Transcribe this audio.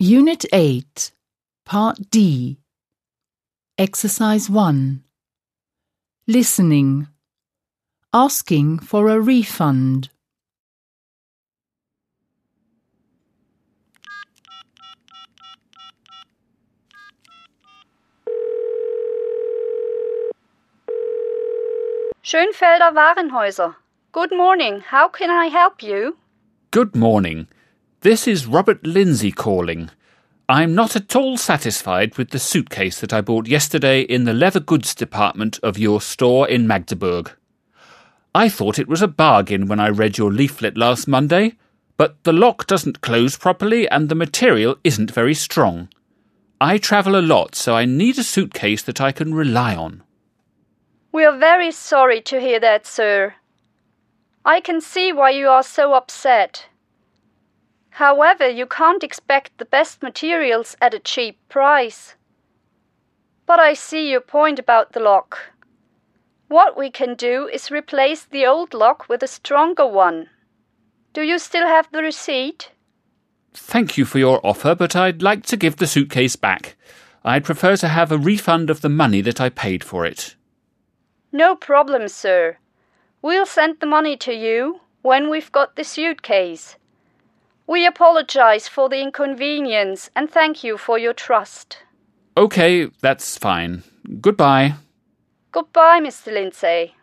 Unit 8, Part D. Exercise 1. Listening. Asking for a refund. Schönfelder Warenhäuser. Good morning. How can I help you? Good morning. This is Robert Lindsay calling. I'm not at all satisfied with the suitcase that I bought yesterday in the leather goods department of your store in Magdeburg. I thought it was a bargain when I read your leaflet last Monday, but the lock doesn't close properly and the material isn't very strong. I travel a lot, so I need a suitcase that I can rely on. We are very sorry to hear that, sir. I can see why you are so upset. However, you can't expect the best materials at a cheap price. But I see your point about the lock. What we can do is replace the old lock with a stronger one. Do you still have the receipt? Thank you for your offer, but I'd like to give the suitcase back. I'd prefer to have a refund of the money that I paid for it. No problem, sir. We'll send the money to you when we've got the suitcase. We apologize for the inconvenience and thank you for your trust. Okay, that's fine. Goodbye. Goodbye, Mr. Lindsay.